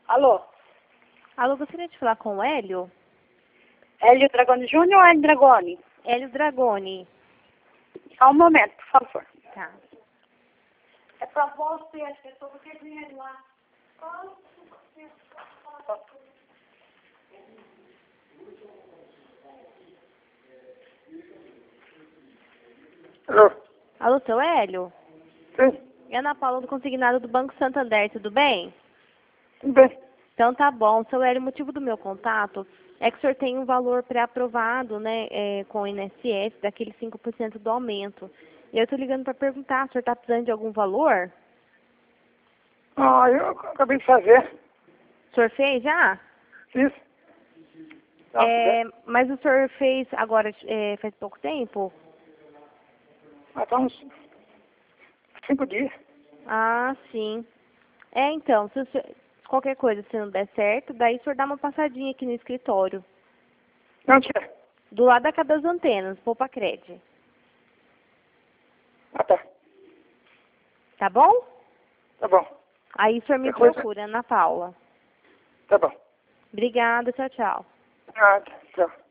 Alô? Alô, gostaria de falar com o Hélio? Hélio Dragoni Júnior ou Hélio Dragoni? Hélio Dragoni. Só um momento, por favor. Tá. É pra você, as pessoas que vêm lá. Alô? Alô, seu Hélio? Sim, É Ana Paula do Consignado do Banco Santander, tudo bem? tudo bem. Então tá bom. Seu Hélio, o motivo do meu contato é que o senhor tem um valor pré-aprovado, né, com o INSS, daquele 5% do aumento. E eu tô ligando para perguntar, o senhor tá precisando de algum valor? Ah, eu acabei de fazer. O senhor fez já? Fiz. Tá, Mas o senhor fez agora, faz pouco tempo? tá uns 5 dias. Ah, sim. Então, se qualquer coisa, se não der certo, daí o senhor dá uma passadinha aqui no escritório. Não tinha. Do lado da Casa das Antenas, Poupa Cred. Ah, tá. Tá bom? Tá bom. Aí o senhor me Qualquer coisa. procura, Ana Paula. Tá bom. Obrigada, tchau, tchau. Ah, tchau.